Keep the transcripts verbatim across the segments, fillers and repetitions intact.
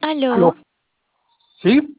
Aló, ¿Aló? ¿Sí?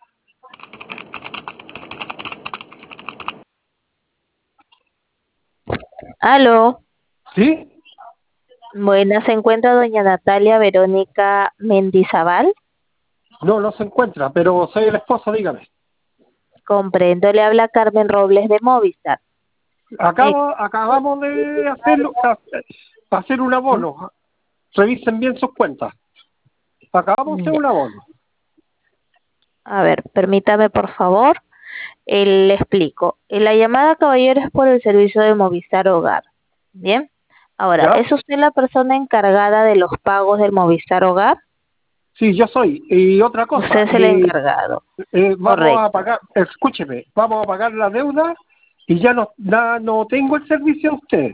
aló. ¿Sí? Buenas, se encuentra doña Natalia Verónica Mendizábal. No, no se encuentra, pero soy el esposo, dígame. Comprendo, le habla Carmen Robles de Movistar. Eh, Acabo, acabamos de hacerlo, hacer un abono. Revisen bien sus cuentas. Acabamos de hacer ya. un abono. A ver, permítame por favor. Eh, le explico. Eh, La llamada, caballero, es por el servicio de Movistar Hogar. Bien. Ahora, ¿Ya? ¿es usted la persona encargada de los pagos del Movistar Hogar? Sí, yo soy. Y otra Usted cosa, es el eh, encargado. eh, vamos a Correcto. pagar, escúcheme, vamos a pagar la deuda y ya no, na- no tengo el servicio de usted.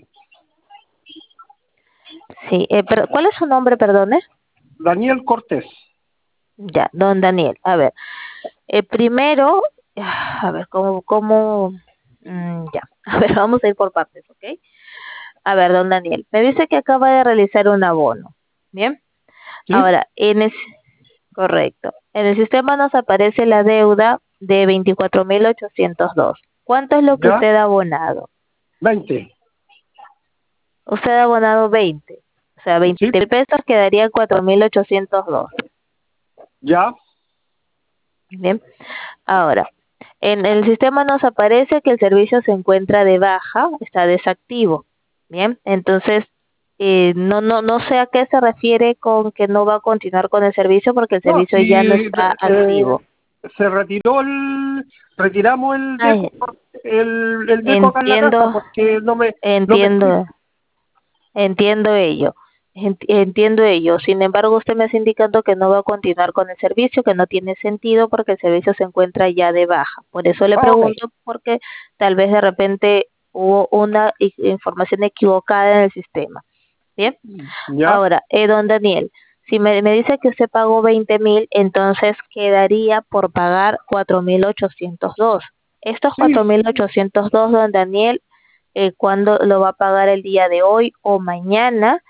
Sí. Eh, pero, ¿cuál es su nombre, perdone? Daniel Cortés. Ya, don Daniel. A ver. Eh, primero, ah, a ver, ¿cómo, cómo? Mm, ya, a ver, vamos a ir por partes, ¿ok? A ver, don Daniel, me dice que acaba de realizar un abono, ¿bien? ¿Sí? Ahora, en es, correcto, en el sistema nos aparece la deuda de veinticuatro mil ochocientos dos. ¿Cuánto es lo que ¿Ya? usted ha abonado? Veinte. Usted ha abonado veinte, o sea, veinte ¿Sí? mil pesos quedaría cuatro mil ochocientos dos, ¿Ya? ¿bien? Ahora, en el sistema nos aparece que el servicio se encuentra de baja, está desactivo. Bien, entonces eh, no, no, no sé a qué se refiere con que no va a continuar con el servicio porque el No, servicio ya no si está eh, activo. se retiró el, retiramos el Ay, deco, el, el deco acá en la casa entiendo, porque no me, no me sirve. entiendo, entiendo ello. Ent- Entiendo ello. Sin embargo, usted me está indicando que no va a continuar con el servicio, que no tiene sentido porque el servicio se encuentra ya de baja. Por eso le Ah, ok. pregunto, porque tal vez de repente hubo una i- información equivocada en el sistema. Bien. Ya, Ahora, eh, don Daniel, si me, me dice que usted pagó veinte mil, entonces quedaría por pagar cuatro mil ochocientos dos. Estos sí, cuatro mil ochocientos dos, don Daniel, eh, ¿cuándo lo va a pagar? ¿El día de hoy o mañana?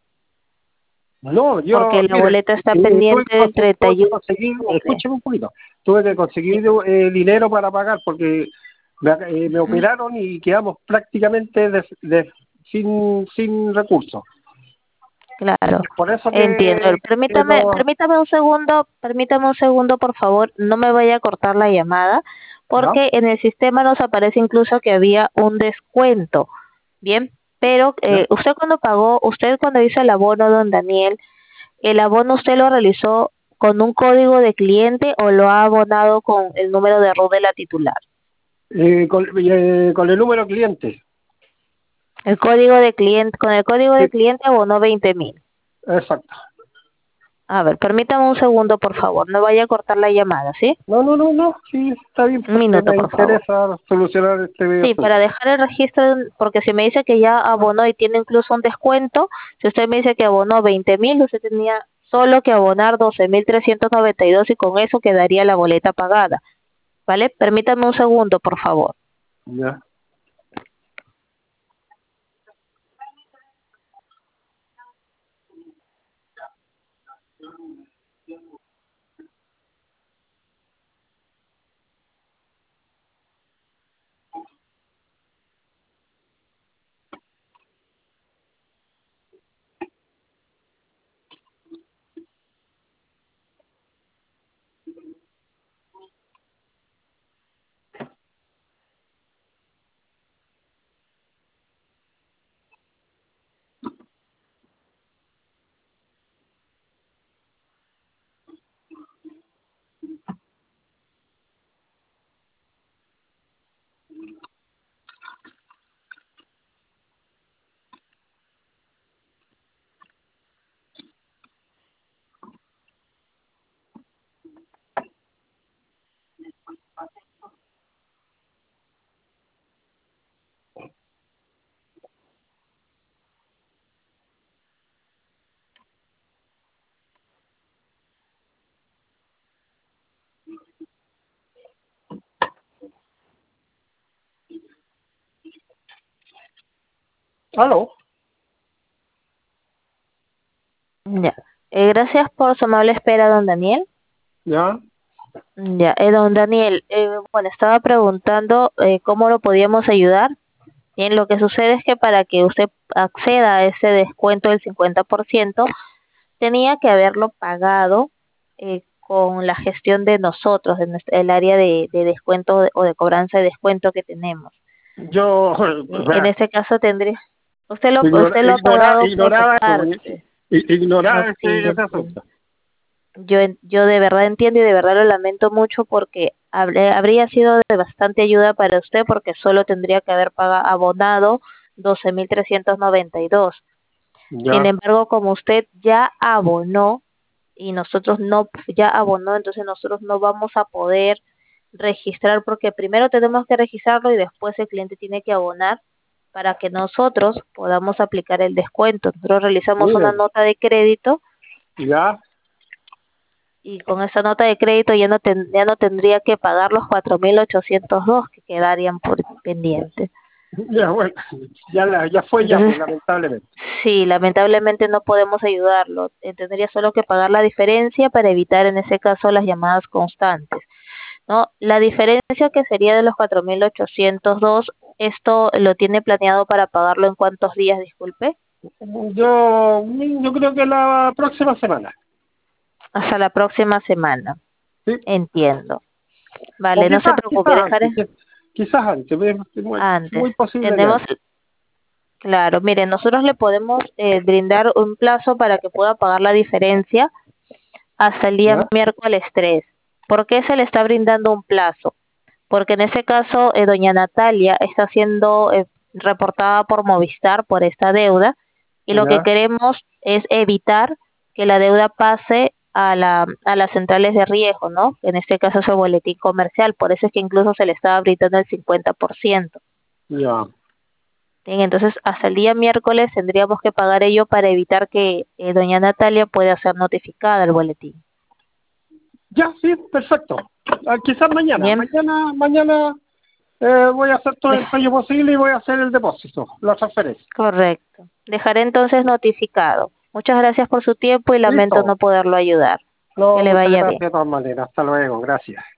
no, yo, Porque la mire, boleta está eh, tuve que, pendiente del conse- tuve que treinta y uno de conseguir, octubre. escúcheme un poquito, tuve que conseguir eh, dinero para pagar porque me, eh, me Ujú. operaron y quedamos prácticamente de- de- sin, sin recursos. Claro, Es por eso entiendo. que, que Permítame, no, permítame un segundo, permítame un segundo, por favor, no me vaya a cortar la llamada, ¿ya? porque en el sistema nos aparece incluso que había un descuento, ¿bien? Pero ¿Ya? eh, usted cuando pagó, usted cuando hizo el abono, don Daniel, ¿el abono usted lo realizó con un código de cliente o lo ha abonado con el número de R U de la titular? Eh, con, eh, con el número cliente. El código de cliente, con el código Sí, de cliente abonó veinte mil. exacto. A ver, permítame un segundo, por favor, no vaya a cortar la llamada, ¿sí? No, no, no, no, sí, está bien Un porque minuto, me por favor. interesa solucionar este Sí, para asunto. dejar el registro, porque si me dice que ya abonó y tiene incluso un descuento, si usted me dice que abonó veinte mil, usted tenía solo que abonar doce mil trescientos noventa y dos y con eso quedaría la boleta pagada, ¿vale? Permítame un segundo, por favor. Ya. ¿Aló? Ya. Eh, gracias por su amable espera, don Daniel. ¿Ya? Ya, eh, don Daniel, eh, bueno, estaba preguntando eh, cómo lo podíamos ayudar. Bien, lo que sucede es que para que usted acceda a ese descuento del cincuenta por ciento, tenía que haberlo pagado eh, con la gestión de nosotros, de nuestra- el área de, de descuento de- o de cobranza de descuento que tenemos. Yo, Eh, en vea, este caso tendría, usted lo, ignora- usted lo ha ignora- pagado por su ignoraba eso, parte. i- No, ignoraba sí, ese, yo ese entiendo. asunto. Yo, en- yo de verdad entiendo y de verdad lo lamento mucho porque habré- habría sido de bastante ayuda para usted porque solo tendría que haber pagado abonado doce mil trescientos noventa y dos. Sin Ya. embargo, como usted ya abonó y nosotros no, ya abonó, entonces nosotros no vamos a poder registrar porque primero tenemos que registrarlo y después el cliente tiene que abonar para que nosotros podamos aplicar el descuento. Nosotros realizamos una Miren, nota de crédito ya. y con esa nota de crédito ya no ten- ya no tendría que pagar los cuatro mil ochocientos dos que quedarían por pendiente. Ya, bueno, ya, la, ya fue ya, Entonces, pues, lamentablemente. sí, lamentablemente no podemos ayudarlo. Eh, Tendría solo que pagar la diferencia para evitar en ese caso las llamadas constantes, ¿no? La diferencia que sería de los cuatro mil ochocientos dos, ¿esto lo tiene planeado para pagarlo en cuántos días, disculpe? Yo, yo creo que la próxima semana, Hasta la próxima semana. ¿sí? Entiendo. O Vale, no se quizás, preocupe, quizás dejaré antes, qui- quizás antes, es muy, antes. muy posible que Tenemos antes. Claro, mire, nosotros le podemos eh, brindar un plazo para que pueda pagar la diferencia hasta el día ¿Ya? miércoles tres. ¿Por qué se le está brindando un plazo? Porque en ese caso, eh, doña Natalia está siendo eh, reportada por Movistar por esta deuda y lo que ¿Ya? queremos es evitar que la deuda pase a, la, a las centrales de riesgo, ¿no? En este caso es el boletín comercial, por eso es que incluso se le estaba brindando el cincuenta por ciento. Ya. Bien, entonces hasta el día miércoles tendríamos que pagar ello para evitar que eh, doña Natalia pueda ser notificada al boletín. Ya, sí, perfecto. Ah, quizás mañana. Bien, Mañana, mañana eh, voy a hacer todo el dej- empeño posible y voy a hacer el depósito, la transferencia. correcto. Dejaré entonces notificado. Muchas gracias por su tiempo y lamento Listo. no poderlo ayudar. Que No, le muchas vaya gracias bien. de todas maneras. Hasta luego. Gracias.